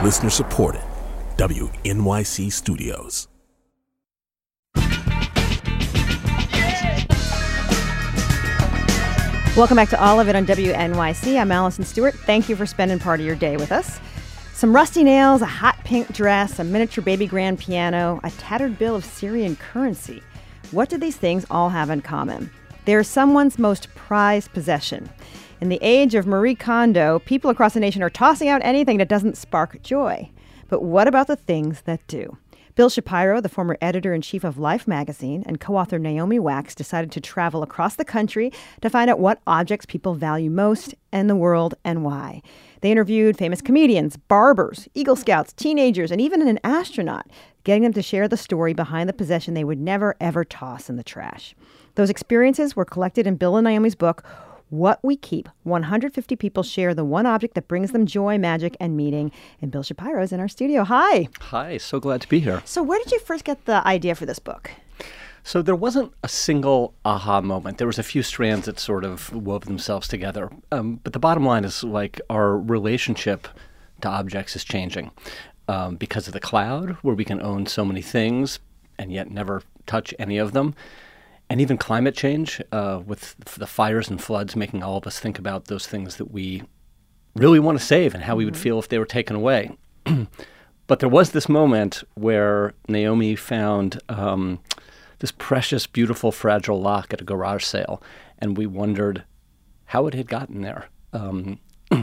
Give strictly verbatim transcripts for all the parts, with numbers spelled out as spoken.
Listener supported. W N Y C Studios. Welcome back to All of It on W N Y C. I'm Allison Stewart. Thank you for spending part of your day with us. Some rusty nails, a hot pink dress, a miniature baby grand piano, a tattered bill of Syrian currency. What do these things all have in common? They're someone's most prized possession. In the age of Marie Kondo, people across the nation are tossing out anything that doesn't spark joy. But what about the things that do? Bill Shapiro, the former editor-in-chief of Life magazine, and co-author Naomi Wax decided to travel across the country to find out what objects people value most in the world and why. They interviewed famous comedians, barbers, Eagle Scouts, teenagers, and even an astronaut, getting them to share the story behind the possession they would never, ever toss in the trash. Those experiences were collected in Bill and Naomi's book, What We Keep. one hundred fifty people share the one object that brings them joy, magic, and meaning. And Bill Shapiro is in our studio. Hi. Hi, so glad to be here. So where did you first get the idea for this book? So there wasn't a single aha moment. There was a few strands that sort of wove themselves together. Um, but the bottom line is, like, our relationship to objects is changing um, because of the cloud, where we can own so many things and yet never touch any of them. And even climate change, uh, with the fires and floods making all of us think about those things that we really want to save and how mm-hmm. we would feel if they were taken away. But there was this moment where Naomi found um, this precious, beautiful, fragile lock at a garage sale, and we wondered how it had gotten there. Um,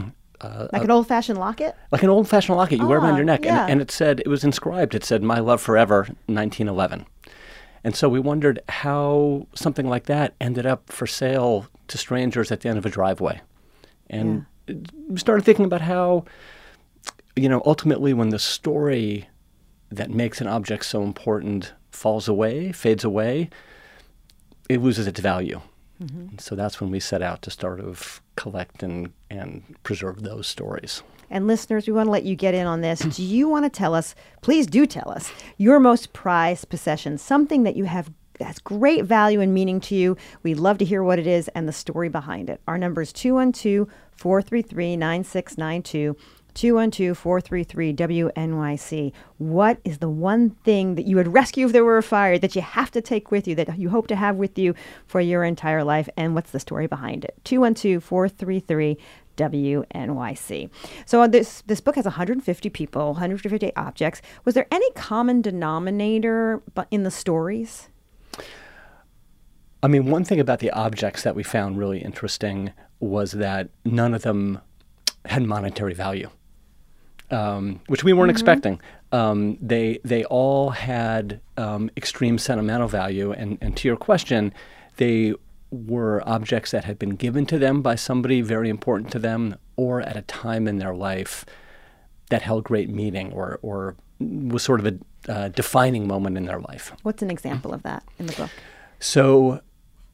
uh, like an old-fashioned locket? Like an old-fashioned locket you oh, wear around your neck. Yeah. And, and it said, it was inscribed, it said, "My love forever, nineteen eleven." And so we wondered how something like that ended up for sale to strangers at the end of a driveway. And yeah. we started thinking about how, you know, ultimately when the story that makes an object so important falls away, fades away, it loses its value. Mm-hmm. And so that's when we set out to sort of collect and, and preserve those stories. And listeners, we want to let you get in on this. Do you want to tell us, please do tell us, your most prized possession, something that you have that has great value and meaning to you. We'd love to hear what it is and the story behind it. Our number is two one two, four three three, nine six nine two, two one two, four three three, W N Y C. What is the one thing that you would rescue if there were a fire, that you have to take with you, that you hope to have with you for your entire life, and what's the story behind it? two one two, four three three, W N Y C. So this this book has one hundred fifty people, one hundred fifty objects. Was there any common denominator in the stories? I mean, one thing about the objects that we found really interesting was that none of them had monetary value, um, which we weren't mm-hmm. expecting. Um, they they all had um, extreme sentimental value. And, and to your question, they were objects that had been given to them by somebody very important to them, or at a time in their life that held great meaning, or or was sort of a uh, defining moment in their life. What's an example of that in the book? So,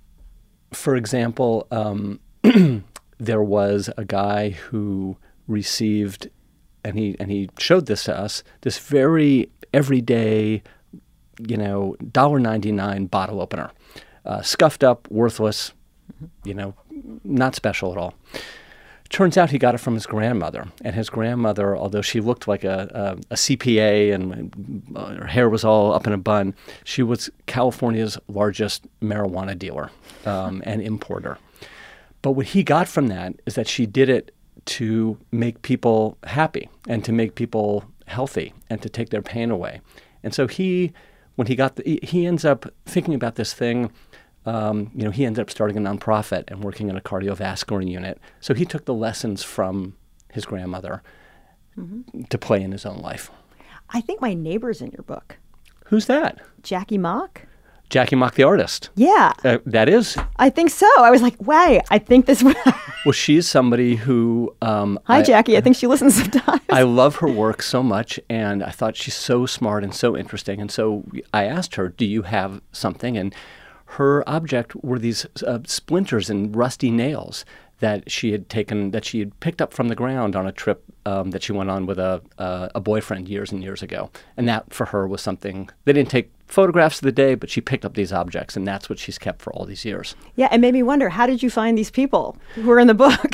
for example, um, there was a guy who received, and he and he showed this to us, this very everyday, you know, one dollar ninety-nine bottle opener. Uh, scuffed up, worthless, you know, not special at all. Turns out he got it from his grandmother. And his grandmother, although she looked like a, a, a C P A and uh, her hair was all up in a bun, she was California's largest marijuana dealer um, and importer. But what he got from that is that she did it to make people happy and to make people healthy and to take their pain away. And so he, when he got, the, he, he ends up thinking about this thing. Um, you know, he ended up starting a nonprofit and working in a cardiovascular unit. So he took the lessons from his grandmother mm-hmm. to play in his own life. I think my neighbor's in your book. Who's that? Jackie Mock. Jackie Mock, the artist. Yeah. Uh, that is? I think so. I was like, wait, I think this... Well, she's somebody who... Um, Hi, I, Jackie. I think she listens sometimes. I love her work so much, and I thought she's so smart and so interesting. And so I asked her, do you have something? And her object were these uh, splinters and rusty nails that she had taken, that she had picked up from the ground on a trip um, that she went on with a, uh, a boyfriend years and years ago. And that, for her, was something... They didn't take photographs of the day, but she picked up these objects, and that's what she's kept for all these years. Yeah, it made me wonder, how did you find these people who are in the book?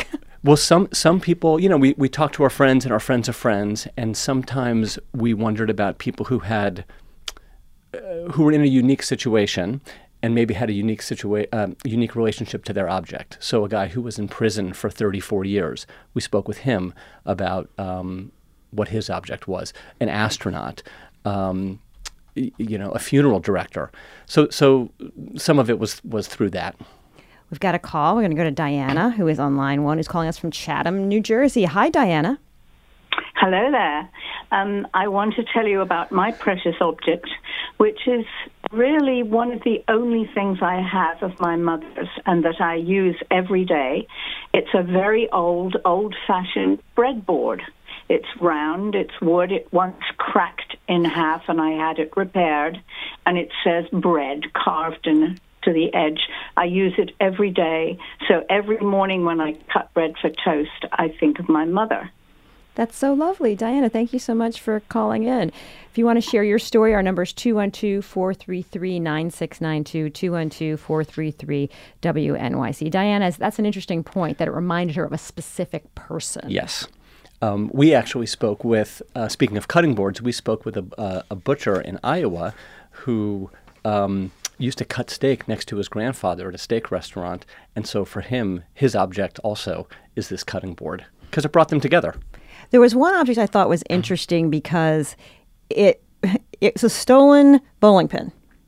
Well, some some people, you know, we, we talk to our friends and our friends of friends, and sometimes we wondered about people who had, uh, who were in a unique situation and maybe had a unique situa- um, unique relationship to their object. So a guy who was in prison for thirty-four years, we spoke with him about um, what his object was. An astronaut, um, y- you know, a funeral director. So so some of it was was through that. We've got a call. We're going to go to Diana, who is on line one, who's calling us from Chatham, New Jersey. Hi, Diana. Hello there. Um, I want to tell you about my precious object, which is really one of the only things I have of my mother's and that I use every day. It's a very old, old-fashioned breadboard. It's round, it's wood, it once cracked in half and I had it repaired, and it says bread carved in to the edge. I use it every day, so every morning when I cut bread for toast, I think of my mother. That's so lovely. Diana, thank you so much for calling in. If you want to share your story, our number is two one two, four three three, nine six nine two, two one two, four three three, W N Y C. Diana, that's an interesting point, that it reminded her of a specific person. Yes. Um, we actually spoke with, uh, speaking of cutting boards, we spoke with a, uh, a butcher in Iowa who um, used to cut steak next to his grandfather at a steak restaurant. And so for him, his object also is this cutting board because it brought them together. There was one object I thought was interesting because it it's a stolen bowling pin.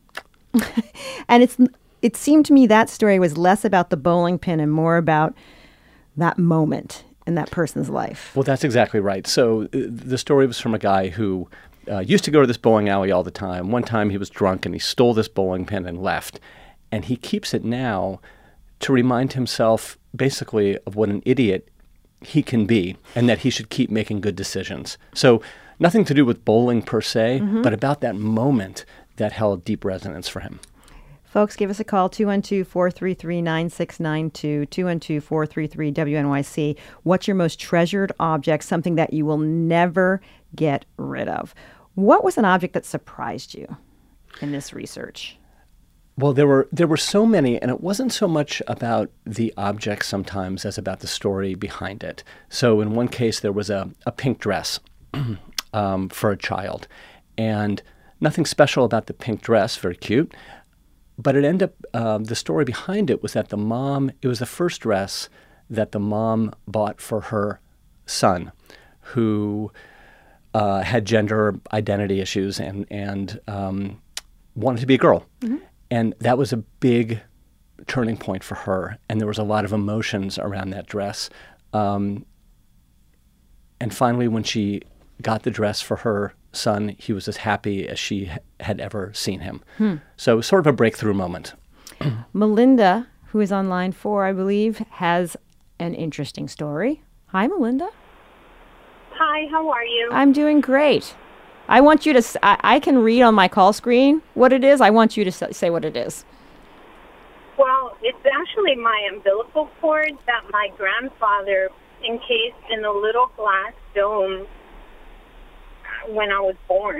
And it's it seemed to me that story was less about the bowling pin and more about that moment in that person's life. Well, that's exactly right. So uh, the story was from a guy who uh, used to go to this bowling alley all the time. One time he was drunk and he stole this bowling pin and left. And he keeps it now to remind himself basically of what an idiot he can be and that he should keep making good decisions. So nothing to do with bowling per se, mm-hmm. but about that moment that held deep resonance for him. Folks, give us a call, two one two, four three three, nine six nine two, two one two, four three three, W N Y C. What's your most treasured object, something that you will never get rid of? What was an object that surprised you in this research? Well, there were there were so many, and it wasn't so much about the object sometimes as about the story behind it. So in one case, there was a, a pink dress um, for a child, and nothing special about the pink dress, very cute. But it ended up, uh, the story behind it was that the mom, it was the first dress that the mom bought for her son, who uh, had gender identity issues and, and um, wanted to be a girl. Mm-hmm. And that was a big turning point for her. And there was a lot of emotions around that dress. Um, and finally, when she got the dress for her son, he was as happy as she ha- had ever seen him. Hmm. So it was sort of a breakthrough moment. Melinda, who is on line four, I believe, has an interesting story. Hi, Melinda. Hi, how are you? I'm doing great. I want you to, s- I, I can read on my call screen what it is. I want you to s- say what it is. Well, it's actually my umbilical cord that my grandfather encased in a little glass dome when I was born.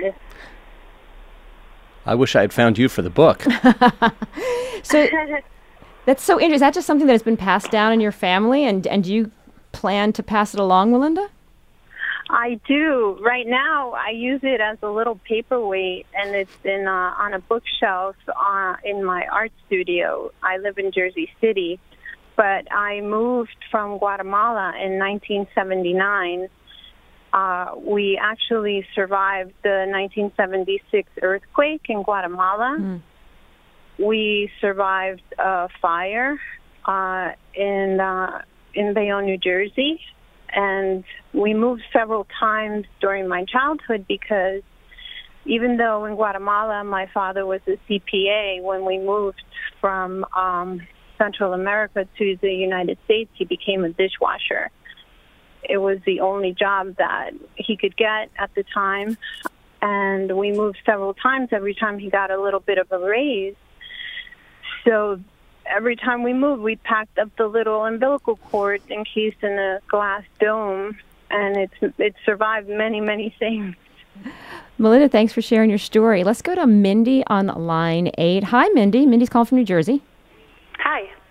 I wish I had found you for the book. So that's so interesting. Is that just something that has been passed down in your family, and, and do you plan to pass it along, Melinda? I do. Right now, I use it as a little paperweight, and it's in uh, on a bookshelf uh, in my art studio. I live in Jersey City, but I moved from Guatemala in nineteen seventy-nine. Uh, we actually survived the nineteen seventy-six earthquake in Guatemala. Mm. We survived a fire uh, in uh, in Bayonne, New Jersey. And we moved several times during my childhood because even though in Guatemala my father was a C P A, when we moved from um, Central America to the United States, he became a dishwasher. It was the only job that he could get at the time. And we moved several times. Every time he got a little bit of a raise. So every time we moved, we packed up the little umbilical cord encased in a glass dome, and it's it survived many, many things. Melinda, thanks for sharing your story. Let's go to Mindy on line eight. Hi, Mindy. Mindy's calling from New Jersey. Hi.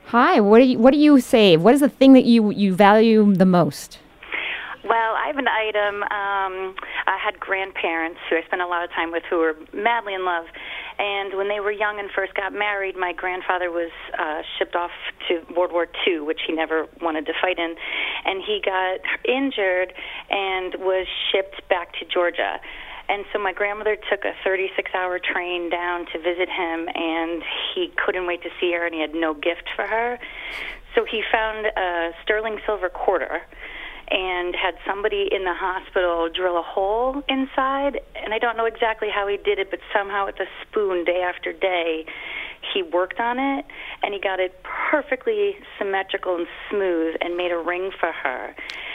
Hi. What do you What do you save? What is the thing that you you value the most? Well, I have an item. Um, I had grandparents who I spent a lot of time with who were madly in love. And when they were young and first got married, my grandfather was uh, shipped off to World War Two, which he never wanted to fight in. And he got injured and was shipped back to Georgia. And so my grandmother took a thirty-six hour train down to visit him, and he couldn't wait to see her, and he had no gift for her. So he found a sterling silver quarter and had somebody in the hospital drill a hole inside. And I don't know exactly how he did it, but somehow with a spoon, day after day, he worked on it, and he got it perfectly symmetrical and smooth and made a ring for her.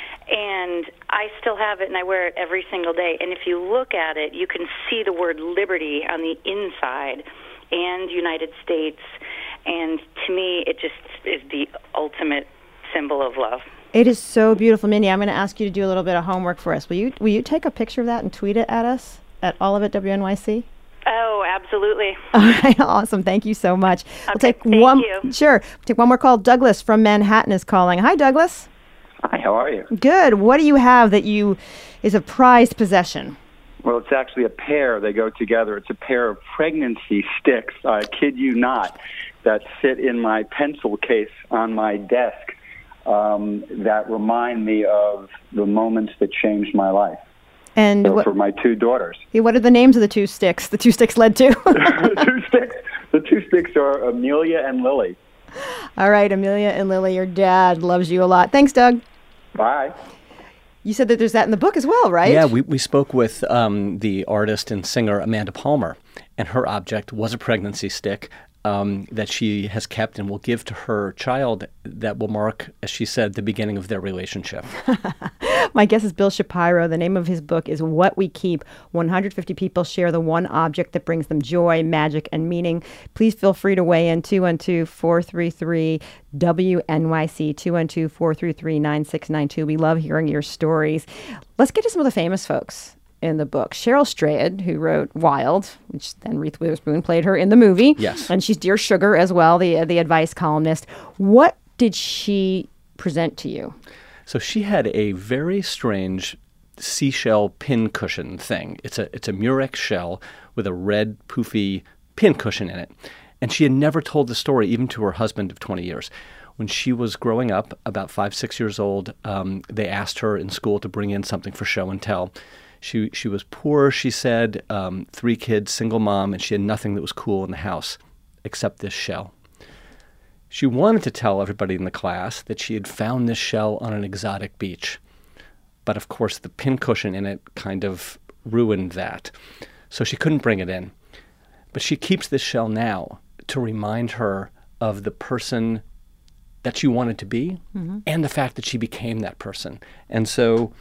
And I still have it, and I wear it every single day. And if you look at it, you can see the word liberty on the inside and United States. And to me, it just is the ultimate symbol of love. It is so beautiful. Mindy, I'm going to ask you to do a little bit of homework for us. Will you Will you take a picture of that and tweet it at us at all of it W N Y C? Oh, absolutely. All right, awesome. Thank you so much. Okay, we'll take thank one. you. Sure. We'll take one more call. Douglas from Manhattan is calling. Hi, Douglas. Hi, how are you? Good. What do you have that you is a prized possession? Well, it's actually a pair. They go together. It's a pair of pregnancy sticks, I kid you not, that sit in my pencil case on my desk um, that remind me of the moments that changed my life. And so what, for my two daughters. What are the names of the two sticks? The two sticks led to? the two sticks. The two sticks are Amelia and Lily. All right, Amelia and Lily, your dad loves you a lot. Thanks, Doug. Bye. You said that there's that in the book as well, right? Yeah, we, we spoke with um, the artist and singer Amanda Palmer, and her object was a pregnancy stick um, that she has kept and will give to her child that will mark, as she said, the beginning of their relationship. My guest is Bill Shapiro. The name of his book is What We Keep. one hundred fifty people share the one object that brings them joy, magic, and meaning. Please feel free to weigh in. two one two, four three three, W N Y C, two one two, four three three, nine six nine two. We love hearing your stories. Let's get to some of the famous folks in the book. Cheryl Strayed, who wrote Wild, which then Reese Witherspoon played her in the movie. Yes. And she's Dear Sugar as well, the, the advice columnist. What did she present to you? So she had a very strange seashell pincushion thing. It's a it's a Murex shell with a red poofy pincushion in it. And she had never told the story even to her husband of twenty years. When she was growing up, about five, six years old, um, they asked her in school to bring in something for show and tell. She she was poor, she said, um, three kids, single mom, and she had nothing that was cool in the house except this shell. She wanted to tell everybody in the class that she had found this shell on an exotic beach. But of course, the pincushion in it kind of ruined that. So she couldn't bring it in. But she keeps this shell now to remind her of the person that she wanted to be mm-hmm. and the fact that she became that person. And so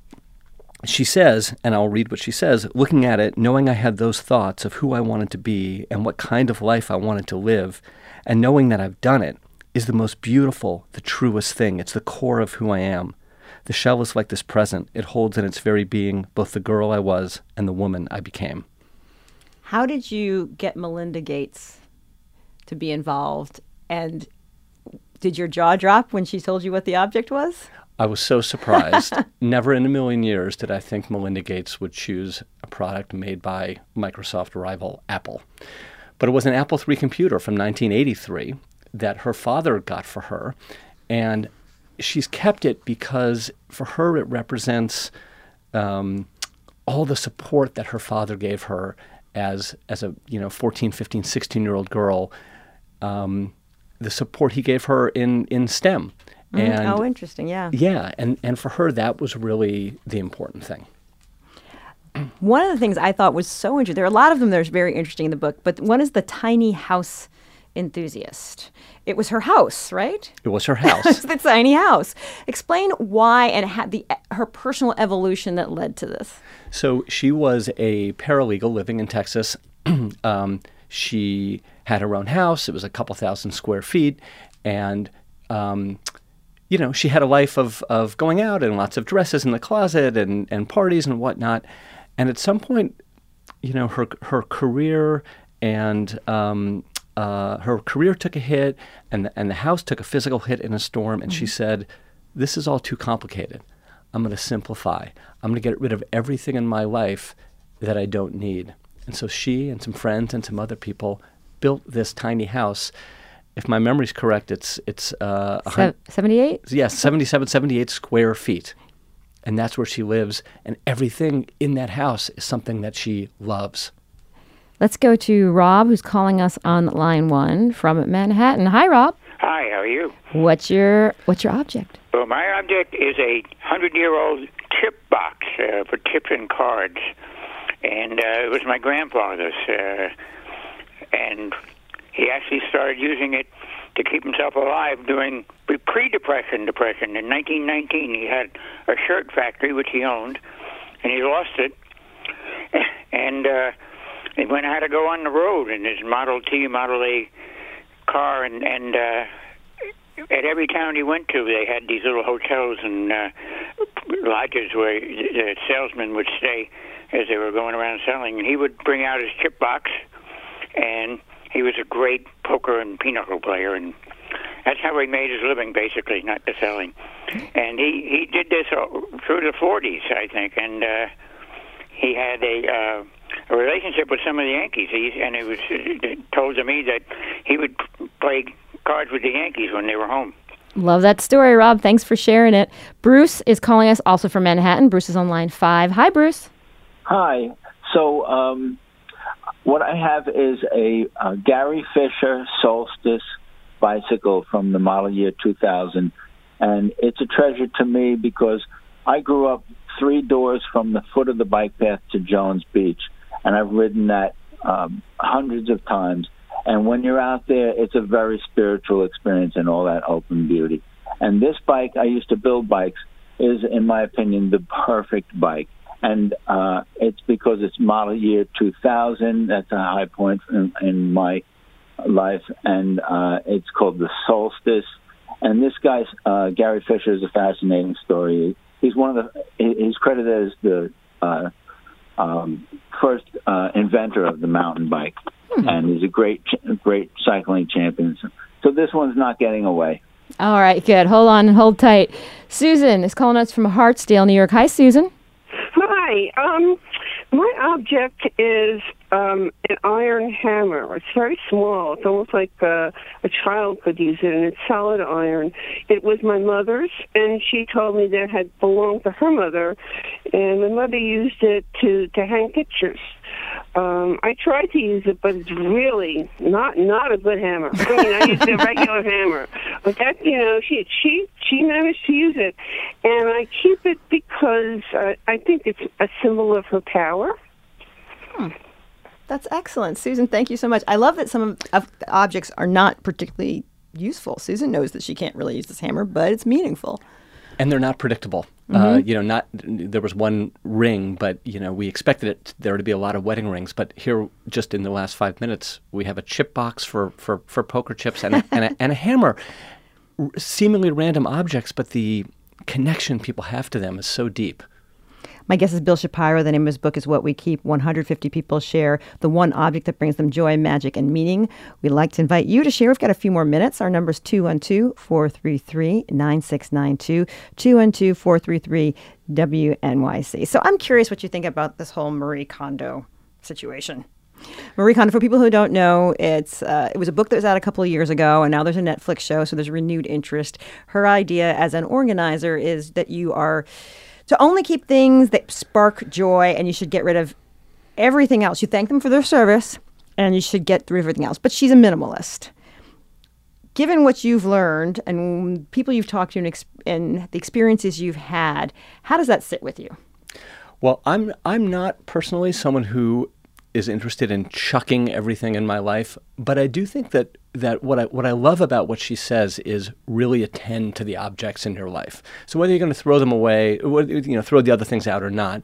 she says, and I'll read what she says, looking at it, knowing I had those thoughts of who I wanted to be and what kind of life I wanted to live, and knowing that I've done it is the most beautiful, the truest thing. It's the core of who I am. The shell is like this present. It holds in its very being both the girl I was and the woman I became. How did you get Melinda Gates to be involved? And did your jaw drop when she told you what the object was? I was so surprised. Never in a million years did I think Melinda Gates would choose a product made by Microsoft rival Apple. But it was an Apple three computer from nineteen eighty-three that her father got for her. And she's kept it because for her it represents um, all the support that her father gave her as as a you know fourteen, fifteen, sixteen-year-old girl, um, the support he gave her in, in STEM. Mm, and oh, interesting, yeah. Yeah, and, and for her that was really the important thing. One of the things I thought was so interesting, there are a lot of them that are very interesting in the book, but one is the tiny house enthusiast. It was her house, right? It was her house. It's the tiny house. Explain why and ha- the her personal evolution that led to this. So she was a paralegal living in Texas. um, she had her own house. It was a couple thousand square feet. And, um, you know, she had a life of, of going out and lots of dresses in the closet and, and parties and whatnot. And at some point, you know, her her career and um, uh, her career took a hit, and the, and the house took a physical hit in a storm, and mm-hmm. she said, this is all too complicated. I'm going to simplify. I'm going to get rid of everything in my life that I don't need. And so she and some friends and some other people built this tiny house. If my memory's correct, it's it's uh, Se- seventy-eight? Yes, seventy-seven, seventy-eight square feet. And that's where she lives. And everything in that house is something that she loves. Let's go to Rob, who's calling us on line one from Manhattan. Hi, Rob. Hi, how are you? What's your What's your object? Well, my object is a hundred-year-old tip box uh, for tipping cards. And uh, it was my grandfather's. Uh, and he actually started using it to keep himself alive during pre-depression depression. In nineteen nineteen, he had a shirt factory, which he owned, and he lost it. And uh, he went had to go on the road in his Model T, Model A car, and, and uh, at every town he went to, they had these little hotels and uh, lodges where the salesmen would stay as they were going around selling. And he would bring out his chip box, and he was a great poker and pinochle player, and that's how he made his living, basically, not the selling. And he, he did this through the forties, I think, and uh, he had a, uh, a relationship with some of the Yankees, he, and it was it told to me that he would play cards with the Yankees when they were home. Love that story, Rob. Thanks for sharing it. Bruce is calling us also from Manhattan. Bruce is on line five. Hi, Bruce. Hi. So um, what I have is a, a Gary Fisher Solstice bicycle from the model year two thousand, and it's a treasure to me because I grew up three doors from the foot of the bike path to Jones Beach, and I've ridden that um, hundreds of times. And when you're out there, it's a very spiritual experience in all that open beauty. And this bike, I used to build bikes, is, in my opinion, the perfect bike. And uh, it's because it's model year two thousand. That's a high point in, in my life. And uh, it's called the Solstice. And this guy, uh, Gary Fisher, is a fascinating story. He's one of the, he's credited as the uh, um, first uh, inventor of the mountain bike. Hmm. And he's a great, great cycling champion. So this one's not getting away. All right, good. Hold on and hold tight. Susan is calling us from Hartsdale, New York. Hi, Susan. Hi. Um, my object is um, an iron hammer. It's very small. It's almost like uh, a child could use it, and it's solid iron. It was my mother's, and she told me that it had belonged to her mother, and my mother used it to, to hang pictures. Um, I tried to use it, but it's really not not a good hammer. I mean, I used a regular hammer, but that you know, she she she managed to use it, and I keep it because uh, I think it's a symbol of her power. Hmm. That's excellent, Susan. Thank you so much. I love that some of, of the objects are not particularly useful. Susan knows that she can't really use this hammer, but it's meaningful. And they're not predictable. Mm-hmm. Uh, you know, not there was one ring, but you know, we expected it there to be a lot of wedding rings. But here, just in the last five minutes, we have a chip box for for, for poker chips and a, and, a, and a hammer. R- seemingly random objects, but the connection people have to them is so deep. My guest is Bill Shapiro. The name of his book is What We Keep. one hundred fifty people share the one object that brings them joy, magic, and meaning. We'd like to invite you to share. We've got a few more minutes. Our number is two one two, four three three, nine six nine two, two one two, four three three, W N Y C. So I'm curious what you think about this whole Marie Kondo situation. Marie Kondo, for people who don't know, it's uh, it was a book that was out a couple of years ago, and now there's a Netflix show, so there's renewed interest. Her idea as an organizer is that you are to only keep things that spark joy, and you should get rid of everything else. You thank them for their service, and you should get rid of everything else. But she's a minimalist. Given what you've learned and people you've talked to and, ex- and the experiences you've had, how does that sit with you? Well, I'm I'm not personally someone who is interested in chucking everything in my life, but I do think that that what I what I love about what she says is really attend to the objects in your life. So whether you're going to throw them away, you know, throw the other things out or not,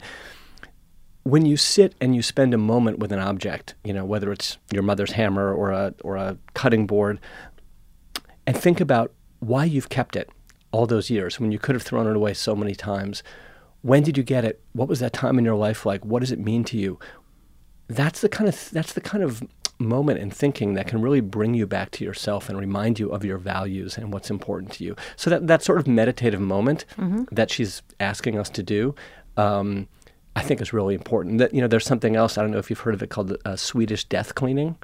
when you sit and you spend a moment with an object, you know, whether it's your mother's hammer or a or a cutting board, and think about why you've kept it all those years when you could have thrown it away so many times. When did you get it? What was that time in your life like? What does it mean to you? That's the kind of that's the kind of moment in thinking that can really bring you back to yourself and remind you of your values and what's important to you. So that, that sort of meditative moment mm-hmm. that she's asking us to do, um, I think is really important. That, you know, there's something else, I don't know if you've heard of it, called uh, Swedish death cleaning.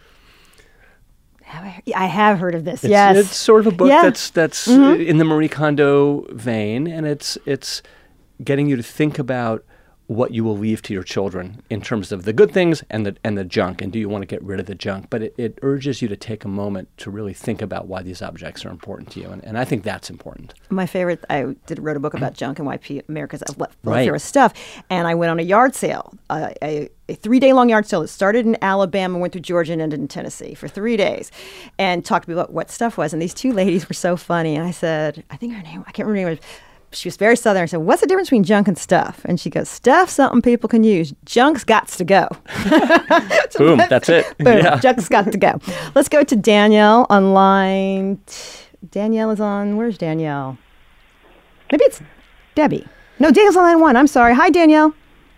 I have heard of this. It's, yes, it's sort of a book yeah. that's that's mm-hmm. in the Marie Kondo vein, and it's it's getting you to think about what you will leave to your children in terms of the good things and the and the junk, and do you want to get rid of the junk? But it, it urges you to take a moment to really think about why these objects are important to you, and, and I think that's important. My favorite, I did wrote a book about junk and why P- America's left right. there with stuff, and I went on a yard sale, uh, a, a three-day-long yard sale that started in Alabama, went through Georgia, and ended in Tennessee for three days, and talked about what stuff was. And these two ladies were so funny, and I said, I think her name, I can't remember her name. She was very Southern. I said, what's the difference between junk and stuff? And she goes, stuff's something people can use. Junk's gots to go. Boom, that's it. Boom, yeah. Junk's got to go. Let's go to Danielle on line. T- Danielle is on, where's Danielle? Maybe it's Debbie. No, Danielle's on line one. I'm sorry. Hi, Danielle.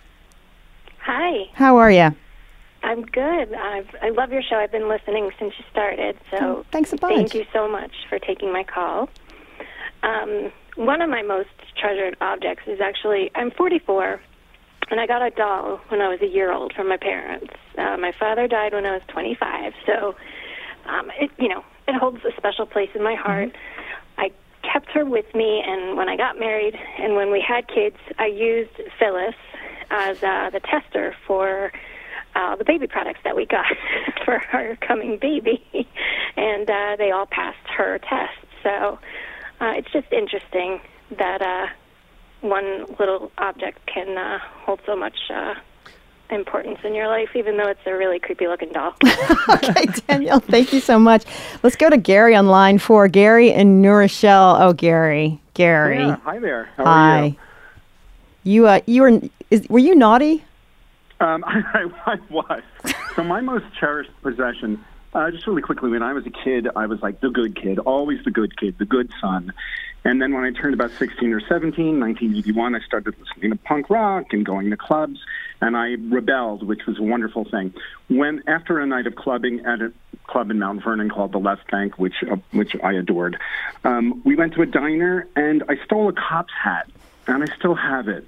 Hi. How are you? I'm good. I've, I love your show. I've been listening since you started. So oh, thanks a bunch. Thank you so much for taking my call. Um, one of my most treasured objects is actually, I'm forty-four, and I got a doll when I was a year old from my parents. Uh, my father died when I was twenty-five, so um, it, you know, it holds a special place in my heart. Mm-hmm. I kept her with me, and when I got married and when we had kids, I used Phyllis as uh, the tester for uh, the baby products that we got for our coming baby, and uh, they all passed her test. So uh, it's just interesting that uh, one little object can uh, hold so much uh, importance in your life, even though it's a really creepy-looking doll. Okay, Danielle, thank you so much. Let's go to Gary on line four. Gary in New Rochelle. Oh, Gary. Gary. Yeah, hi there. How hi. are you? You, uh, you were, is, were you naughty? Um, I, I was. So my most cherished possession, uh, just really quickly, when I was a kid, I was like the good kid, always the good kid, the good son. And then when I turned about sixteen or seventeen, nineteen eighty-one, I started listening to punk rock and going to clubs, and I rebelled, which was a wonderful thing. When, after a night of clubbing at a club in Mount Vernon called the Left Bank, which uh, which I adored, um, we went to a diner, and I stole a cop's hat, and I still have it.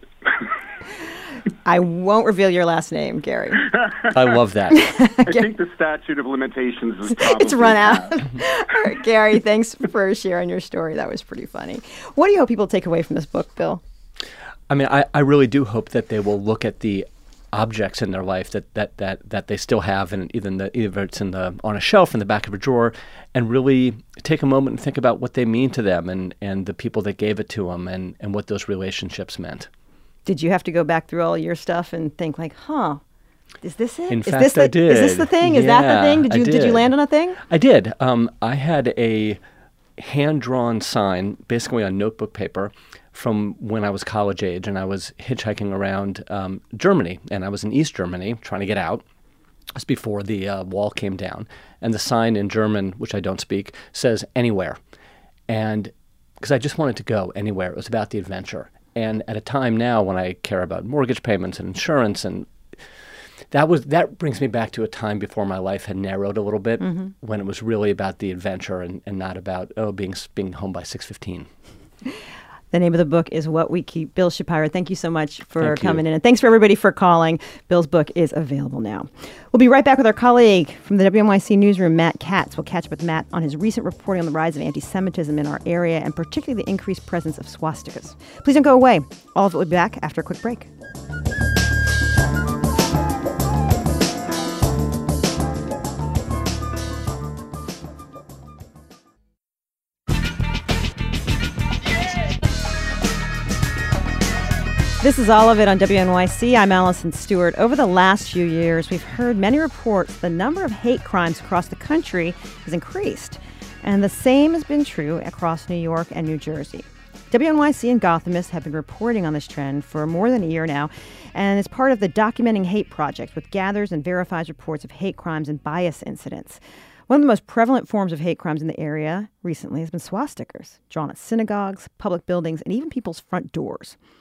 I won't reveal your last name, Gary. I love that. I think the statute of limitations is probably it's run out. All right, Gary, thanks for sharing your story. That was pretty funny. What do you hope people take away from this book, Bill? I mean, I, I really do hope that they will look at the objects in their life that that that, that they still have, and even the, either it's in the on a shelf in the back of a drawer, and really take a moment and think about what they mean to them, and, and the people that gave it to them, and, and what those relationships meant. Did you have to go back through all your stuff and think like, huh, is this it? In is fact, this the, I did. Is this the thing? Is yeah, that the thing? Did you I did. did you land on a thing? I did. Um, I had a hand-drawn sign, basically on notebook paper, from when I was college age, and I was hitchhiking around um, Germany, and I was in East Germany trying to get out. It was before the uh, wall came down, and the sign in German, which I don't speak, says anywhere, and because I just wanted to go anywhere. It was about the adventure. And at a time now when I care about mortgage payments and insurance, and that was that brings me back to a time before my life had narrowed a little bit, mm-hmm. when it was really about the adventure and, and not about, oh, being being home by six fifteen. The name of the book is What We Keep. Bill Shapiro, thank you so much for Thank coming you. in. And thanks for everybody for calling. Bill's book is available now. We'll be right back with our colleague from the W N Y C newsroom, Matt Katz. We'll catch up with Matt on his recent reporting on the rise of anti-Semitism in our area, and particularly the increased presence of swastikas. Please don't go away. All of it will be back after a quick break. This is All of It on W N Y C. I'm Allison Stewart. Over the last few years, we've heard many reports the number of hate crimes across the country has increased. And the same has been true across New York and New Jersey. W N Y C and Gothamist have been reporting on this trend for more than a year now, and it's part of the Documenting Hate Project, which gathers and verifies reports of hate crimes and bias incidents. One of the most prevalent forms of hate crimes in the area recently has been swastikas, drawn at synagogues, public buildings, and even people's front doors.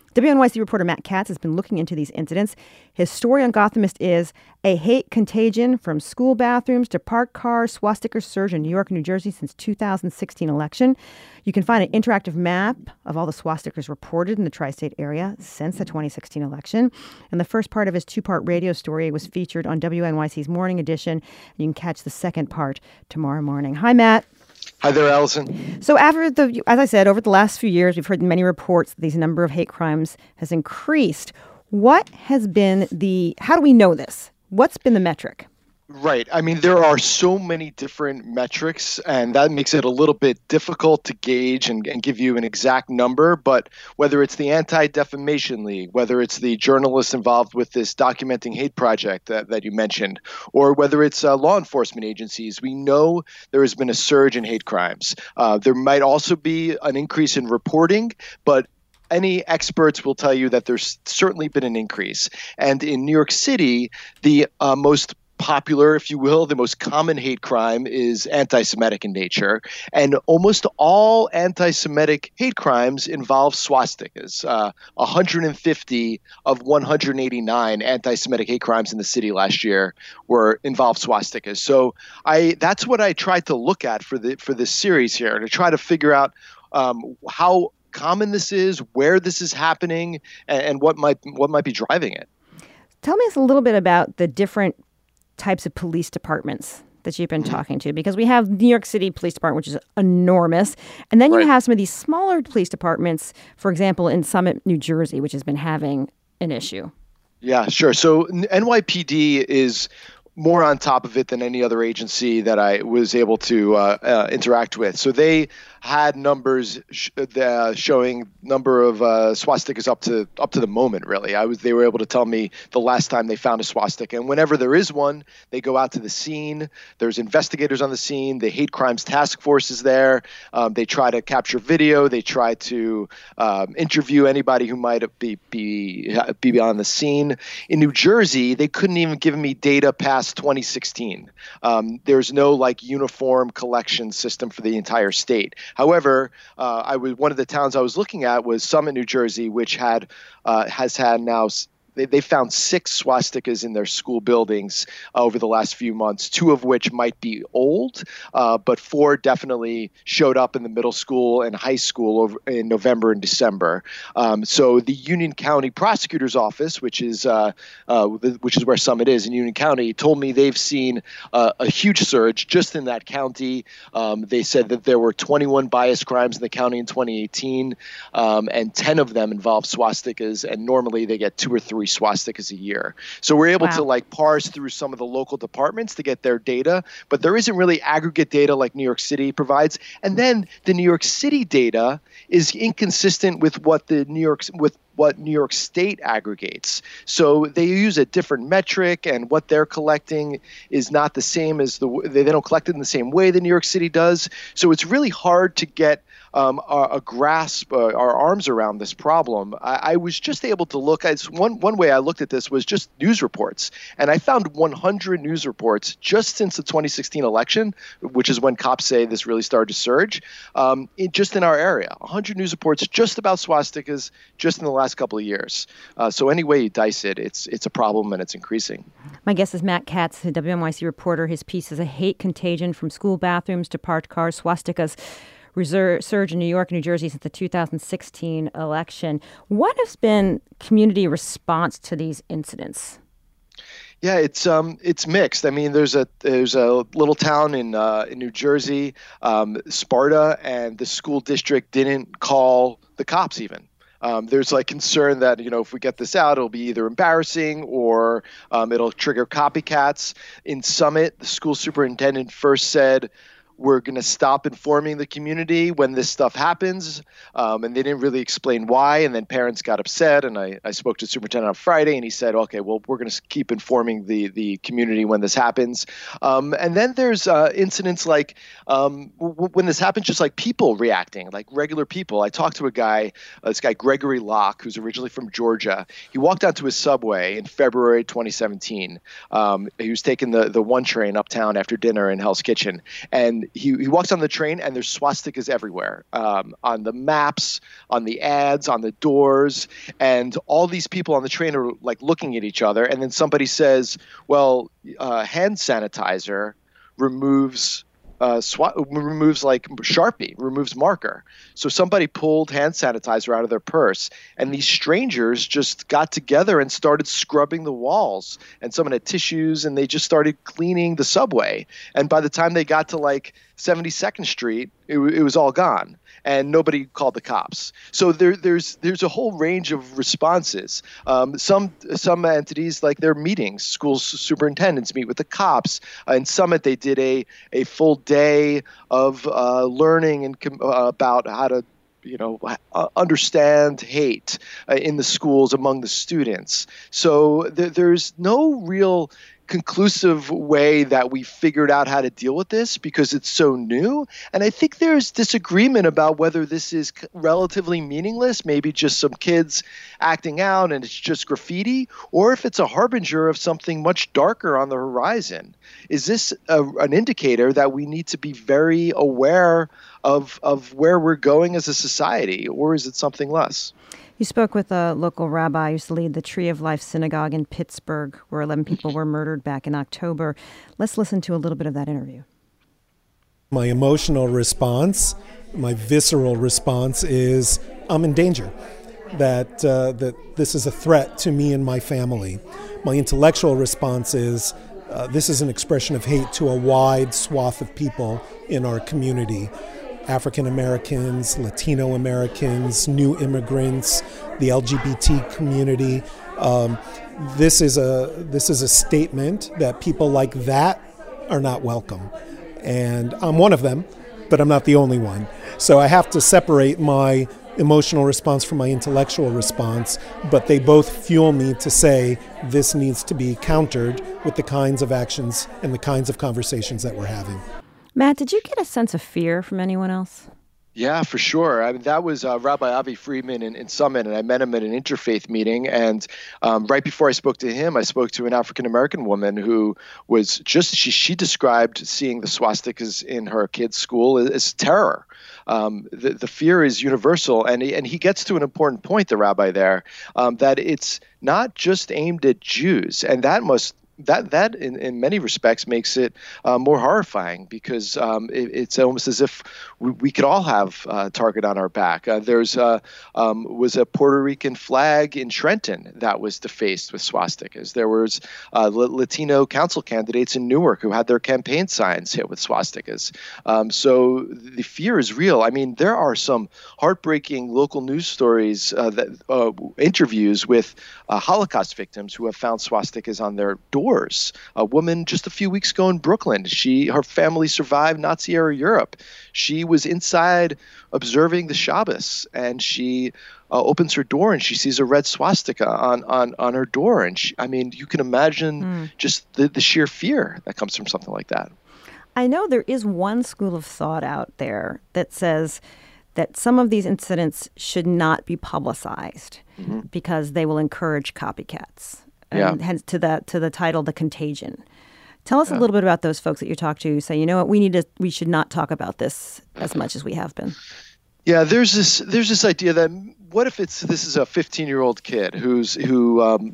W N Y C reporter Matt Katz has been looking into these incidents. His story on Gothamist is A Hate Contagion from School Bathrooms to Parked Cars, Swastika Surge in New York and New Jersey since two thousand sixteen election. You can find an interactive map of all the swastikas reported in the tri-state area since the twenty sixteen election. And the first part of his two-part radio story was featured on W N Y C's Morning Edition. You can catch the second part tomorrow morning. Hi, Matt. Hi there, Allison. So after the, as I said, over the last few years, we've heard many reports that these number of hate crimes has increased. What has been the, how do we know this? What's been the metric? Right. I mean, there are so many different metrics, and that makes it a little bit difficult to gauge and, and give you an exact number. But whether it's the Anti-Defamation League, whether it's the journalists involved with this Documenting Hate project that, that you mentioned, or whether it's uh, law enforcement agencies, we know there has been a surge in hate crimes. Uh, there might also be an increase in reporting, but any experts will tell you that there's certainly been an increase. And in New York City, the uh, most popular, if you will, the most common hate crime is anti-Semitic in nature. And almost all anti-Semitic hate crimes involve swastikas. Uh, one hundred fifty of one hundred eighty-nine anti-Semitic hate crimes in the city last year were involved swastikas. So I that's what I tried to look at for the for this series here, to try to figure out um, how common this is, where this is happening, and, and what might what might be driving it. Tell me a little bit about the different types of police departments that you've been talking to, because we have New York City Police Department, which is enormous. And then you right. have some of these smaller police departments, for example, in Summit, New Jersey, which has been having an issue. Yeah, sure. So N Y P D is more on top of it than any other agency that I was able to uh, uh, interact with. So they had numbers sh- uh, showing number of uh, swastikas up to up to the moment. Really, I was they were able to tell me the last time they found a swastika. And whenever there is one, they go out to the scene. There's investigators on the scene. The hate crimes task force is there. Um, they try to capture video. They try to um, interview anybody who might be be be on the scene. In New Jersey, they couldn't even give me data past twenty sixteen. Um, there's no like uniform collection system for the entire state. However, uh, I was one of the towns I was looking at was Summit, New Jersey, which had uh, has had now. They, they found six swastikas in their school buildings uh, over the last few months, two of which might be old, uh, but four definitely showed up in the middle school and high school over in November and December. Um, so the Union County Prosecutor's Office, which is uh, uh, which is where Summit is in Union County, told me they've seen uh, a huge surge just in that county. Um, they said that there were twenty-one bias crimes in the county in twenty eighteen, um, and ten of them involved swastikas, and normally they get two or three swastikas a year. So we're able wow. to like parse through some of the local departments to get their data, but there isn't really aggregate data like New York City provides. And then the New York City data is inconsistent with what the New York with what New York State aggregates. So they use a different metric, and what they're collecting is not the same as the they don't collect it in the same way that New York City does. So it's really hard to get Um, a, a grasp, uh, our arms around this problem. I, I was just able to look at one one way I looked at this was just news reports, and I found one hundred news reports just since the twenty sixteen election, which is when cops say this really started to surge. Um, in, just in our area, one hundred news reports just about swastikas just in the last couple of years. Uh, so any way you dice it, it's it's a problem and it's increasing. My guest is Matt Katz, a W N Y C reporter. His piece is A Hate Contagion from School Bathrooms to Parked Cars, Swastikas. Reserve surge in New York and New Jersey since the two thousand sixteen election. What has been community response to these incidents? Yeah, it's um, it's mixed. I mean, there's a there's a little town in uh, in New Jersey, um, Sparta, and the school district didn't call the cops even. Um, there's like concern that, you know, if we get this out, it'll be either embarrassing or um, it'll trigger copycats. In Summit, the school superintendent first said, we're going to stop informing the community when this stuff happens. Um, and they didn't really explain why. And then parents got upset. And I, I spoke to the superintendent on Friday, and he said, okay, well, we're going to keep informing the, the community when this happens. Um, and then there's uh, incidents like um, w- when this happens, just like people reacting, like regular people. I talked to a guy, uh, this guy, Gregory Locke, who's originally from Georgia. He walked onto his subway in February twenty seventeen. Um, he was taking the, the one train uptown after dinner in Hell's Kitchen. And he, he walks on the train and there's swastikas everywhere, um, on the maps, on the ads, on the doors. And all these people on the train are like looking at each other. And then somebody says, well, uh, hand sanitizer removes Uh, swa- removes like Sharpie, removes marker. So somebody pulled hand sanitizer out of their purse, and these strangers just got together and started scrubbing the walls. And someone had tissues, and they just started cleaning the subway. And by the time they got to like seventy-second Street, it, w- it was all gone, and nobody called the cops. So there, there's there's a whole range of responses. Um, some some entities, like their meetings, school superintendents meet with the cops. Uh, in Summit, they did a a full day of uh, learning and com- uh, about how to, you know, uh, understand hate uh, in the schools among the students. So th- there's no real conclusive way that we figured out how to deal with this because it's so new. And I think there's disagreement about whether this is relatively meaningless, maybe just some kids acting out and it's just graffiti, or if it's a harbinger of something much darker on the horizon. Is this a, an indicator that we need to be very aware of, of where we're going as a society, or is it something less? You spoke with a local rabbi who used to lead the Tree of Life Synagogue in Pittsburgh, where eleven people were murdered back in October. Let's listen to a little bit of that interview. My emotional response, my visceral response is I'm in danger, that uh, that this is a threat to me and my family. My intellectual response is uh, this is an expression of hate to a wide swath of people in our community. African Americans, Latino Americans, new immigrants, the L G B T community. Um, this is a this is a statement that people like that are not welcome. And I'm one of them, but I'm not the only one. So I have to separate my emotional response from my intellectual response, but they both fuel me to say this needs to be countered with the kinds of actions and the kinds of conversations that we're having. Matt, did you get a sense of fear from anyone else? Yeah, for sure. I mean, that was uh, Rabbi Avi Friedman in, in Summit, and I met him at an interfaith meeting. And um, right before I spoke to him, I spoke to an African-American woman who was just, she, she described seeing the swastikas in her kid's school as, as terror. Um, the, the fear is universal. And he, and he gets to an important point, the rabbi there, um, that it's not just aimed at Jews. And that must That that in, in many respects makes it uh, more horrifying because um, it, it's almost as if we, we could all have a uh, target on our back. Uh, there's uh, um, was a Puerto Rican flag in Trenton that was defaced with swastikas. There was uh, Latino council candidates in Newark who had their campaign signs hit with swastikas. Um, so the fear is real. I mean, there are some heartbreaking local news stories, uh, that uh, interviews with uh, Holocaust victims who have found swastikas on their door. A woman just a few weeks ago in Brooklyn, she her family survived Nazi-era Europe. She was inside observing the Shabbos, and she uh, opens her door and she sees a red swastika on on, on her door. And she, I mean, you can imagine mm. just the, the sheer fear that comes from something like that. I know there is one school of thought out there that says that some of these incidents should not be publicized mm-hmm. because they will encourage copycats. And yeah. hence to the to the title, The Contagion. Tell us yeah. a little bit about those folks that you talk to who say, you know what, we need to we should not talk about this as much as we have been. Yeah, there's this there's this idea that what if it's this is a fifteen-year-old kid who's who um,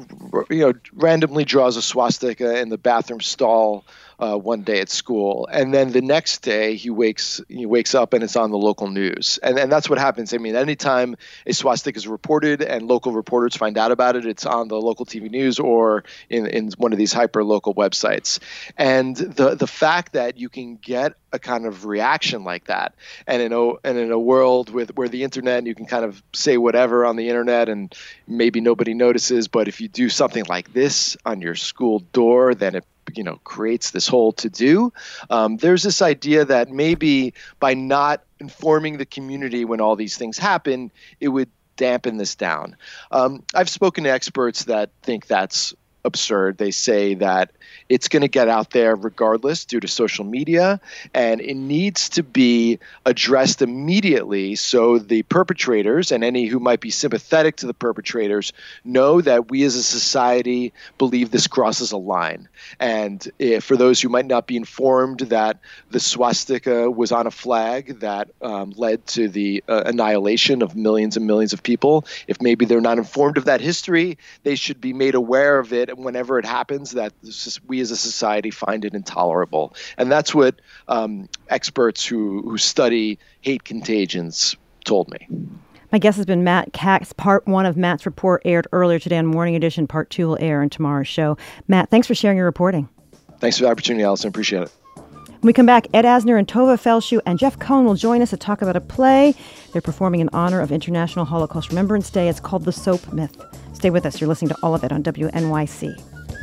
you know randomly draws a swastika in the bathroom stall uh, one day at school, and then the next day he wakes he wakes up and it's on the local news, and and that's what happens. I mean, anytime a swastika is reported and local reporters find out about it, it's on the local T V news or in in one of these hyper local websites, and the the fact that you can get a kind of reaction like that, and in a and in a world with where the internet, you can kind of say whatever on the internet and maybe nobody notices, but if you do something like this on your school door, then it you know creates this whole to-do. Um, there's this idea that maybe by not informing the community when all these things happen, it would dampen this down. Um, I've spoken to experts that think that's absurd. They say that it's going to get out there regardless due to social media, and it needs to be addressed immediately so the perpetrators and any who might be sympathetic to the perpetrators know that we as a society believe this crosses a line. And if, for those who might not be informed that the swastika was on a flag that um, led to the uh, annihilation of millions and millions of people, if maybe they're not informed of that history, they should be made aware of it whenever it happens, that we as a society find it intolerable. And that's what um, experts who, who study hate contagions told me. My guest has been Matt Kacs. Part one of Matt's report aired earlier today on Morning Edition. Part two will air in tomorrow's show. Matt, thanks for sharing your reporting. Thanks for the opportunity, Allison. Appreciate it. When we come back, Ed Asner and Tova Feldshuh and Jeff Cohen will join us to talk about a play they're performing in honor of International Holocaust Remembrance Day. It's called The Soap Myth. Stay with us. You're listening to all of it on W N Y C.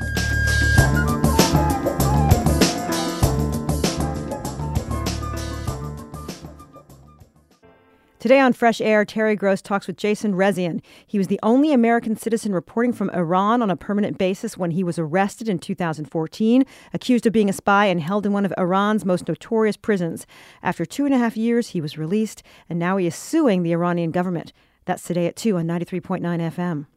Today on Fresh Air, Terry Gross talks with Jason Rezaian. He was the only American citizen reporting from Iran on a permanent basis when he was arrested in two thousand fourteen, accused of being a spy and held in one of Iran's most notorious prisons. After two and a half years, he was released, and now he is suing the Iranian government. That's today at two on ninety-three point nine F M.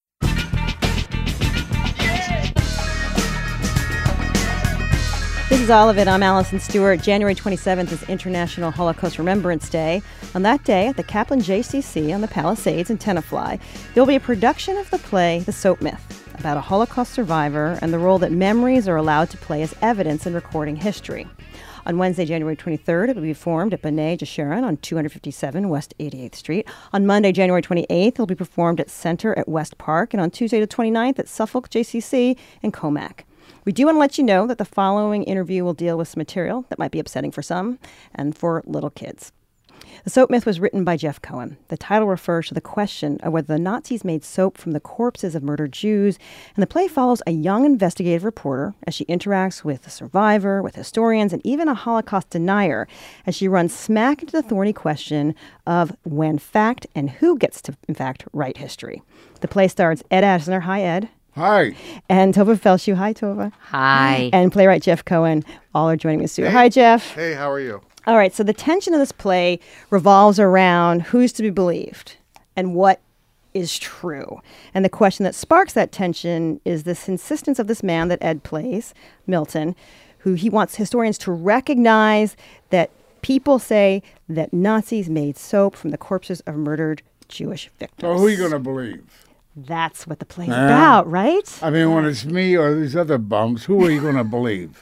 This is all of it. I'm Allison Stewart. January twenty-seventh is International Holocaust Remembrance Day. On that day, at the Kaplan J C C on the Palisades in Tenafly, there will be a production of the play The Soap Myth, about a Holocaust survivor and the role that memories are allowed to play as evidence in recording history. On Wednesday, January twenty-third, it will be performed at B'nai Jeshurun on two fifty-seven West eighty-eighth Street. On Monday, January twenty-eighth, it will be performed at Center at West Park, and on Tuesday the twenty-ninth at Suffolk J C C in Comac. We do want to let you know that the following interview will deal with some material that might be upsetting for some and for little kids. The Soap Myth was written by Jeff Cohen. The title refers to the question of whether the Nazis made soap from the corpses of murdered Jews, and the play follows a young investigative reporter as she interacts with the survivor, with historians, and even a Holocaust denier as she runs smack into the thorny question of when fact and who gets to, in fact, write history. The play stars Ed Asner. Hi, Ed. Hi. And Tova Feldshuh. Hi, Tova. Hi. And playwright Jeff Cohen. All are joining me in the studio. Hey. Hi, Jeff. Hey, how are you? All right, so the tension of this play revolves around who's to be believed and what is true. And the question that sparks that tension is this insistence of this man that Ed plays, Milton, who he wants historians to recognize that people say that Nazis made soap from the corpses of murdered Jewish victims. So who are you going to believe? That's what the play's Uh, about, right? I mean, when it's me or these other bums, who are you going to believe?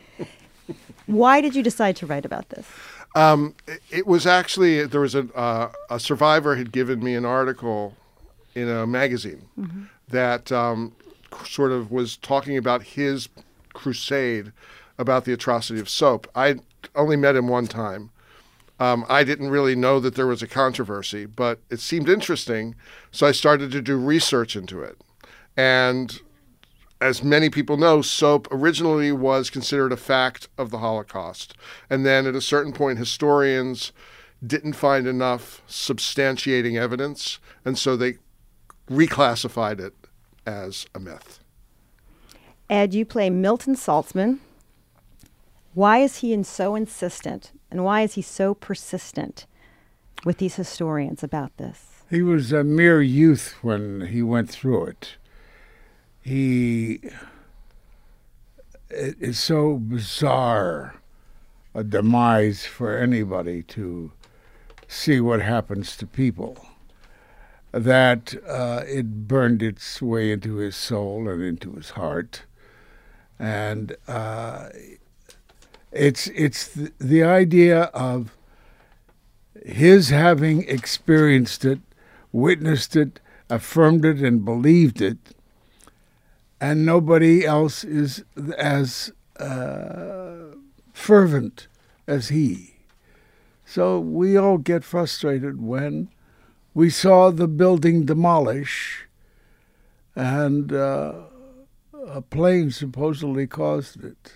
Why did you decide to write about this? Um, it, it was actually, there was a, uh, a survivor had given me an article in a magazine Mm-hmm. that um, sort of was talking about his crusade about the atrocity of soap. I only met him one time. Um, I didn't really know that there was a controversy, but it seemed interesting, so I started to do research into it. And as many people know, soap originally was considered a fact of the Holocaust. And then at a certain point, historians didn't find enough substantiating evidence, and so they reclassified it as a myth. Ed, you play Milton Saltzman. Why is he in so insistent, and why is he so persistent with these historians about this? He was a mere youth when he went through it. He it is so bizarre a demise for anybody to see what happens to people that uh, it burned its way into his soul and into his heart. And uh, it's it's the, the idea of his having experienced it, witnessed it, affirmed it, and believed it, and nobody else is as uh, fervent as he. So we all get frustrated when we saw the building demolish and uh, a plane supposedly caused it.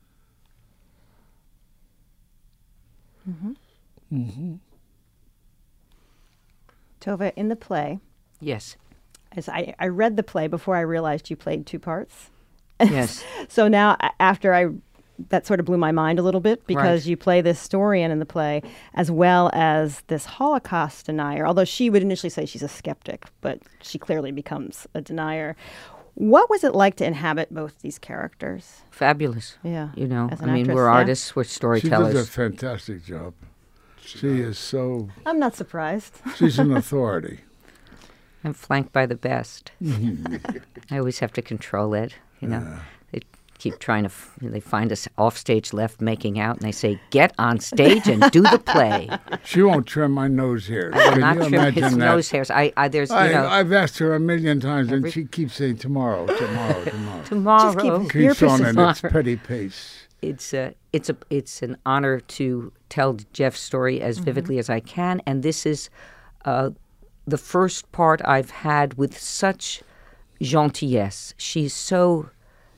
Mm-hmm. Mm-hmm. Tova, in the play, yes, as I, I read the play before I realized you played two parts. Yes. So now, a- after I, that sort of blew my mind a little bit because Right. you play this historian in the play as well as this Holocaust denier, although she would initially say she's a skeptic, but she clearly becomes a denier. What was it like to inhabit both these characters? Fabulous. Yeah. You know, As I an mean, actress, we're yeah. artists, we're She storytellers. does a fantastic job. She is so. I'm not surprised. She's an authority. I'm flanked by the best. Mhm. I always have to control it. You know, they keep trying to. F- they find us off stage left making out, and they say, "Get on stage and do the play." She won't trim my nose hairs. I will Can not you trim imagine his that? nose hairs. I, I there's you I, know. I've asked her a million times, Every- and she keeps saying tomorrow, tomorrow, tomorrow. Tomorrow. Just keep Keeps on earpieces at on its her. petty pace. It's a it's a it's an honor to tell Jeff's story as vividly as I can, and this is uh, the first part I've had with such gentillesse. She's so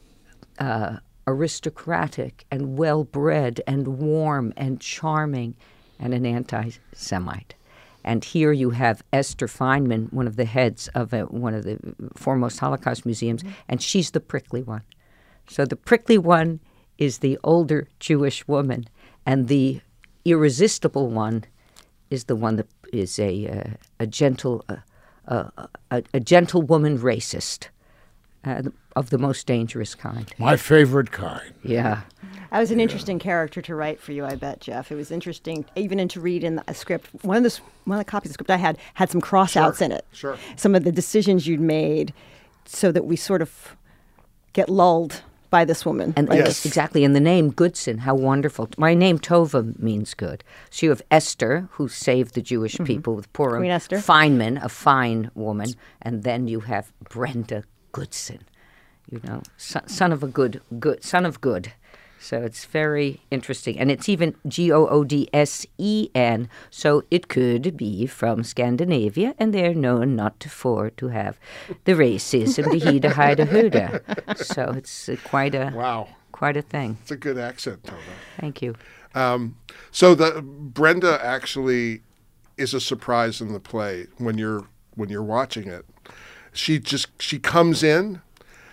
uh, aristocratic and well-bred and warm and charming, and an anti-Semite. And here you have Esther Feynman, one of the heads of a, one of the foremost Holocaust museums, and she's the prickly one. So the prickly one is the older Jewish woman, and the irresistible one is the one that is a uh, a gentle uh, uh, a, a gentlewoman racist uh, of the most dangerous kind. My favorite kind. Yeah. That was an interesting character to write for you, I bet, Jeff. It was interesting, even in to read in the script. One of the s- one of the copies of the script I had had some crossouts Sure, in it. sure. Some of the decisions you'd made, so that we sort of get lulled by this woman. And Like, yes. exactly, and the name Goodson, how wonderful. My name Tova means good. So you have Esther, who saved the Jewish people with Purim. Queen Esther. Feynman, a fine woman, and then you have Brenda Goodson. You know, son, son of a good, good, son of good. So it's very interesting. And it's even G O O D S E N, so it could be from Scandinavia, and they're known not to for to have the racism, the he, the high, the huda. So it's uh, quite a Wow. quite a thing. It's a good accent, Tova. Thank you. Um, so the Brenda actually is a surprise in the play when you're when you're watching it. She just she comes in,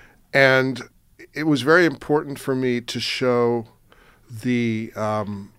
and it was very important for me to show the um,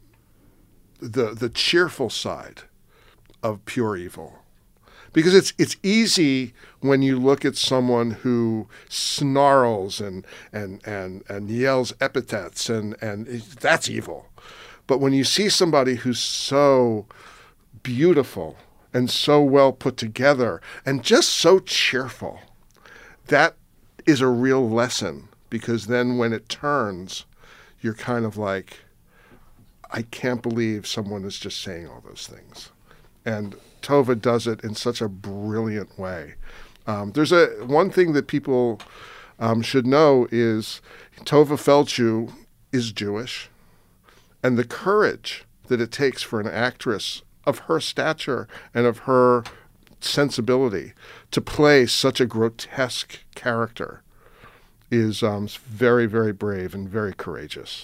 the the cheerful side of pure evil, because it's it's easy when you look at someone who snarls and and and and yells epithets and and that's evil, but when you see somebody who's so beautiful and so well put together and just so cheerful, that is a real lesson, because then when it turns, you're kind of like, I can't believe someone is just saying all those things. And Tova does it in such a brilliant way. Um, there's a one thing that people um, should know is Tova Feldshuh is Jewish, and the courage that it takes for an actress of her stature and of her sensibility to play such a grotesque character is um, very, very brave and very courageous.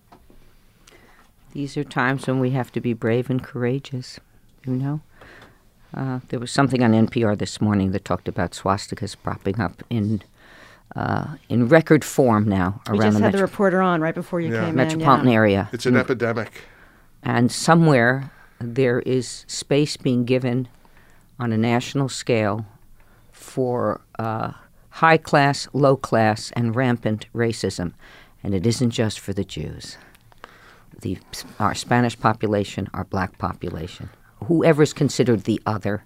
These are times when we have to be brave and courageous, you know? Uh, there was something on N P R this morning that talked about swastikas propping up in uh, in record form now we around just the had the metro- reporter on right before you Yeah. came metropolitan in. yeah. area. It's an Mm. epidemic. And somewhere there is space being given on a national scale for uh, high class, low class, and rampant racism. And it isn't just for the Jews. The, our Spanish population, our black population, whoever's considered the other,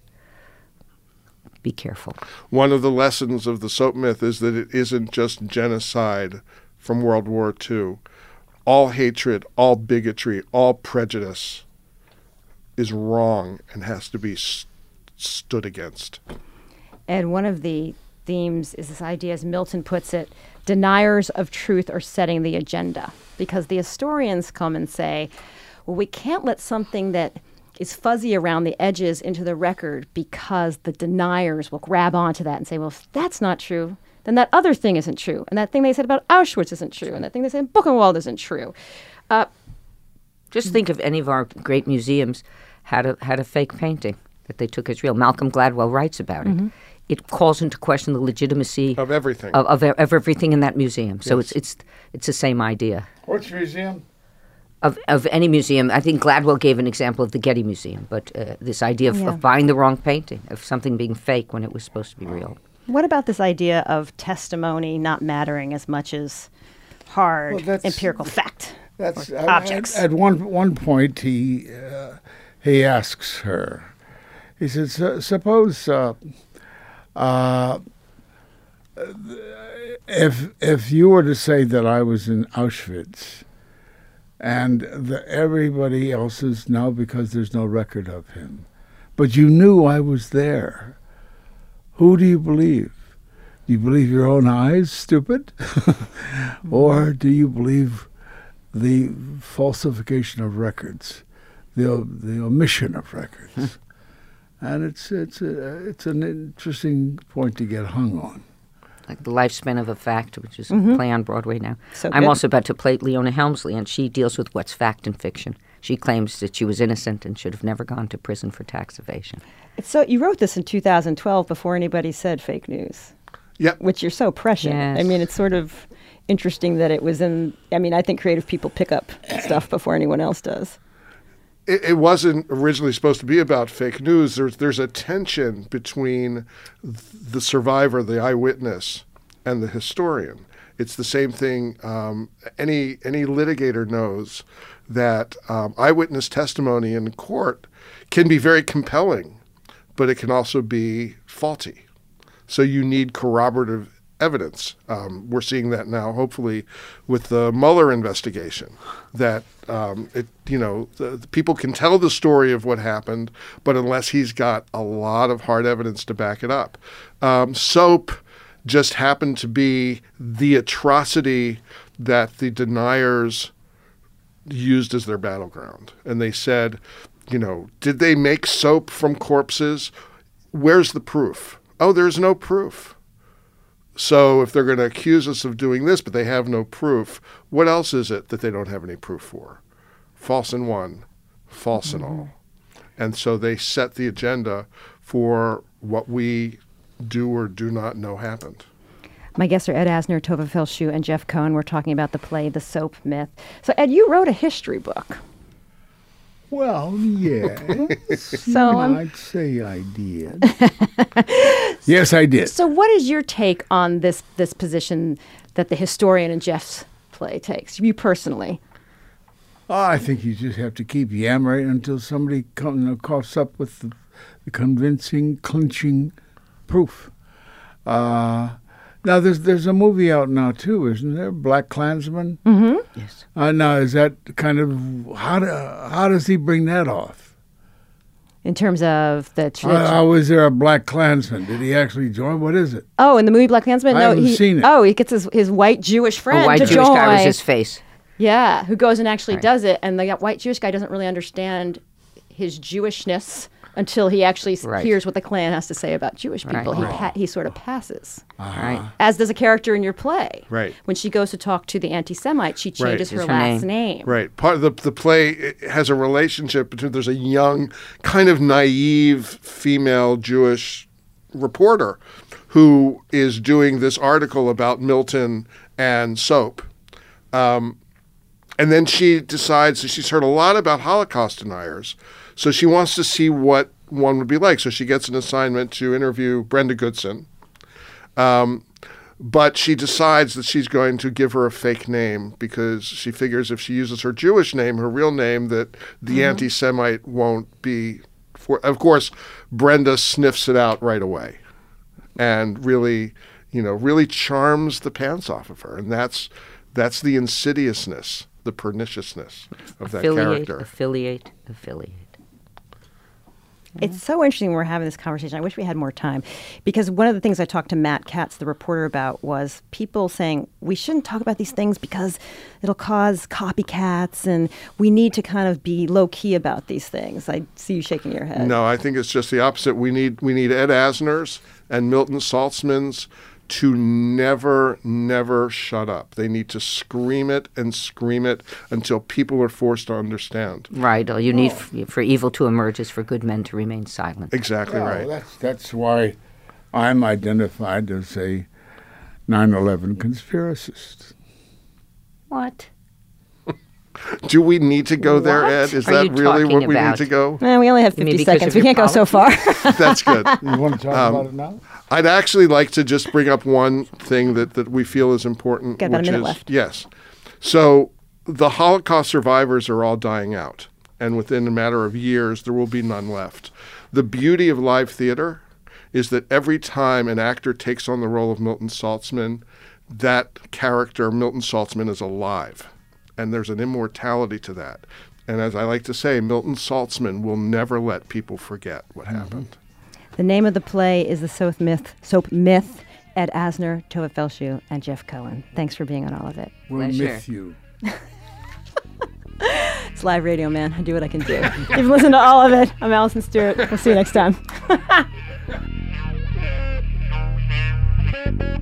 be careful. One of the lessons of the soap myth is that it isn't just genocide from World War Two. All hatred, all bigotry, all prejudice is wrong and has to be st- stood against. And one of the themes is this idea, as Milton puts it, deniers of truth are setting the agenda. Because the historians come and say, well, we can't let something that is fuzzy around the edges into the record, because the deniers will grab onto that and say, well, if that's not true, then that other thing isn't true. And that thing they said about Auschwitz isn't true. And that thing they said in Buchenwald isn't true. Uh, Just think if any of our great museums had a had a fake painting that they took as real. Malcolm Gladwell writes about it. Mhm. it calls into question the legitimacy of everything of, of, of everything in that museum. So Yes. it's it's it's the same idea. Which museum? Of, of any museum. I think Gladwell gave an example of the Getty Museum, but uh, this idea of, Yeah. of buying the wrong painting, of something being fake when it was supposed to be real. What about this idea of testimony not mattering as much as hard Well, that's- empirical fact That's or at- objects? At, at one one point, he uh, he asks her. He says, "Su- "Suppose uh, uh, if if you were to say that I was in Auschwitz, and the, everybody else is now because there's no record of him, but you knew I was there. Who do you believe? Do you believe your own eyes, stupid, or do you believe the falsification of records, the the omission of records?" And it's it's a, it's an interesting point to get hung on. Like The Lifespan of a Fact, which is Mhm. a play on Broadway now. So I'm good. also about to play Leona Helmsley, and she deals with what's fact and fiction. She claims that she was innocent and should have never gone to prison for tax evasion. So you wrote this in two thousand twelve before anybody said fake news. Yep. Which you're so prescient. Yes. I mean, it's sort of interesting that it was in. I mean, I think creative people pick up stuff before anyone else does. It, it wasn't originally supposed to be about fake news. There's there's a tension between the survivor, the eyewitness, and the historian. It's the same thing. Um, any any litigator knows that um, eyewitness testimony in court can be very compelling, but it can also be faulty. So you need corroborative evidence. Um, we're seeing that now, hopefully, with the Mueller investigation. That um, it, you know, the, the people can tell the story of what happened, but unless he's got a lot of hard evidence to back it up, um, SOAP just happened to be the atrocity that the deniers used as their battleground. And they said, you know, did they make soap from corpses? Where's the proof? Oh, there's no proof. So if they're going to accuse us of doing this, but they have no proof, what else is it that they don't have any proof for? False in one, false in all. And so they set the agenda for what we do or do not know happened. My guests are Ed Asner, Tova Feldshuh, and Jeff Cohen. We're talking about the play The Soap Myth. So, Ed, you wrote a history book. Well, yeah. So, um, I'd say I did. Yes, I did. So what is your take on this this position that the historian in Jeff's play takes, you personally? Oh, I think you just have to keep yammering until somebody come, you know, coughs up with the, the convincing, clinching proof. Uh, now, there's there's a movie out now, too, isn't there? Black Klansman? Mm-hmm. Yes. Uh, now, is that kind of, how, do, how does he bring that off? In terms of the... Tr- Uh, how is there a Black Klansman? Did he actually join? What is it? oh, in the movie Black Klansman? I no, haven't he, seen it. Oh, he gets his, his white Jewish friend A white to Jewish join. guy was his face. Yeah, who goes and actually Right. does it, and the white Jewish guy doesn't really understand his Jewishness until he actually s Right. hears what the Klan has to say about Jewish Right. people. He Right. pa- he sort of passes. Right. As does a character in your play. Right. When she goes to talk to the anti-Semite, she Right. changes her Is her last name. name. Right. Part of the the play has a relationship between there's a young, kind of naive female Jewish reporter who is doing this article about Milton and soap. Um, and then she decides that she's heard a lot about Holocaust deniers, so she wants to see what one would be like. So she gets an assignment to interview Brenda Goodson. Um, But she decides that she's going to give her a fake name because she figures if she uses her Jewish name, her real name, that the Mhm. anti-Semite won't be. For, of course, Brenda sniffs it out right away, and really, you know, really charms the pants off of her, and that's that's the insidiousness, the perniciousness of that Affiliate, character. affiliate, affiliate. It's so interesting we're having this conversation. I wish we had more time. Because one of the things I talked to Matt Katz, the reporter, about was people saying we shouldn't talk about these things because it'll cause copycats and we need to kind of be low-key about these things. I see you shaking your head. No, I think it's just the opposite. We need we need Ed Asner's and Milton Saltzman's to never, never shut up. They need to scream it and scream it until people are forced to understand. Right. All you need f- for evil to emerge is for good men to remain silent. Exactly Yeah, right. That's that's why I'm identified as a nine eleven conspiracist. What? Do we need to go there, Ed? Is are that you really talking what we about? need to go? Eh, we only have fifty seconds. We can't go so far. That's good. You want to talk Um, about it now? I'd actually like to just bring up one thing that, that we feel is important. Got about a which minute is, left. Yes. So the Holocaust survivors are all dying out, and within a matter of years, there will be none left. The beauty of live theater is that every time an actor takes on the role of Milton Saltzman, that character, Milton Saltzman, is alive. And there's an immortality to that. And as I like to say, Milton Saltzman will never let people forget what Mm-hmm. happened. The name of the play is The Soap Myth, Soap Myth. Ed Asner, Tova Felshu, and Jeff Cohen. Thanks for being on all of it. We'll miss you. It's live radio, man. I do what I can do. You've listened to all of it. I'm Allison Stewart. We'll see you next time.